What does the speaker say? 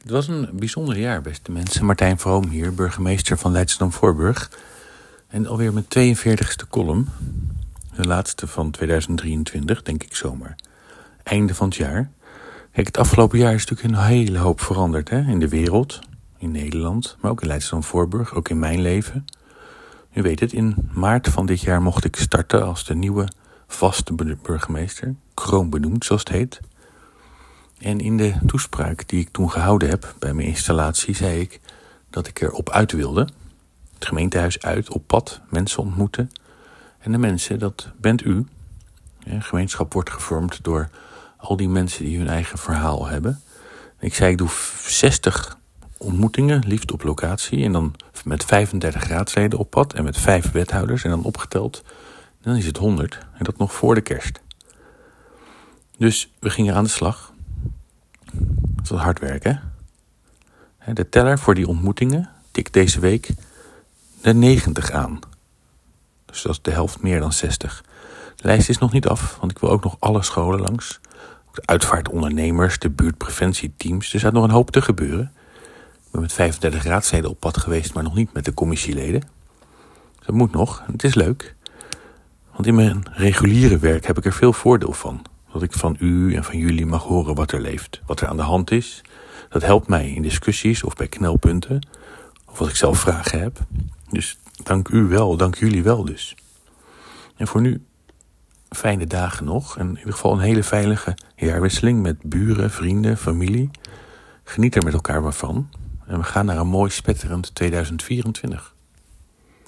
Het was een bijzonder jaar, beste mensen. Martijn Vroom hier, burgemeester van Leidschendam-Voorburg. En alweer mijn 42e column. De laatste van 2023, denk ik zomaar. Einde van het jaar. Kijk, het afgelopen jaar is natuurlijk een hele hoop veranderd. Hè? In de wereld, in Nederland, maar ook in Leidschendam-Voorburg, ook in mijn leven. U weet het, in maart van dit jaar mocht ik starten als de nieuwe vaste burgemeester. Kroonbenoemd, zoals het heet. En in de toespraak die ik toen gehouden heb bij mijn installatie zei ik dat ik erop uit wilde. Het gemeentehuis uit, op pad, mensen ontmoeten. En de mensen, dat bent u. Een gemeenschap wordt gevormd door al die mensen die hun eigen verhaal hebben. Ik zei ik doe 60 ontmoetingen, liefst op locatie. En dan met 35 raadsleden op pad en met 5 wethouders. En dan opgeteld, dan is het 100. En dat nog voor de kerst. Dus we gingen aan de slag. Dat was hard werken. De teller voor die ontmoetingen tikt deze week de 90 aan. Dus dat is de helft meer dan 60. De lijst is nog niet af, want ik wil ook nog alle scholen langs. Ook de uitvaartondernemers, de buurtpreventieteams. Er staat nog een hoop te gebeuren. Ik ben met 35 raadsleden op pad geweest, maar nog niet met de commissieleden. Dat moet nog, en het is leuk. Want in mijn reguliere werk heb ik er veel voordeel van. Dat ik van u en van jullie mag horen wat er leeft. Wat er aan de hand is. Dat helpt mij in discussies of bij knelpunten. Of als ik zelf vragen heb. Dus dank u wel, dank jullie wel dus. En voor nu fijne dagen nog. En in ieder geval een hele veilige jaarwisseling met buren, vrienden, familie. Geniet er met elkaar maar van. En we gaan naar een mooi spetterend 2024.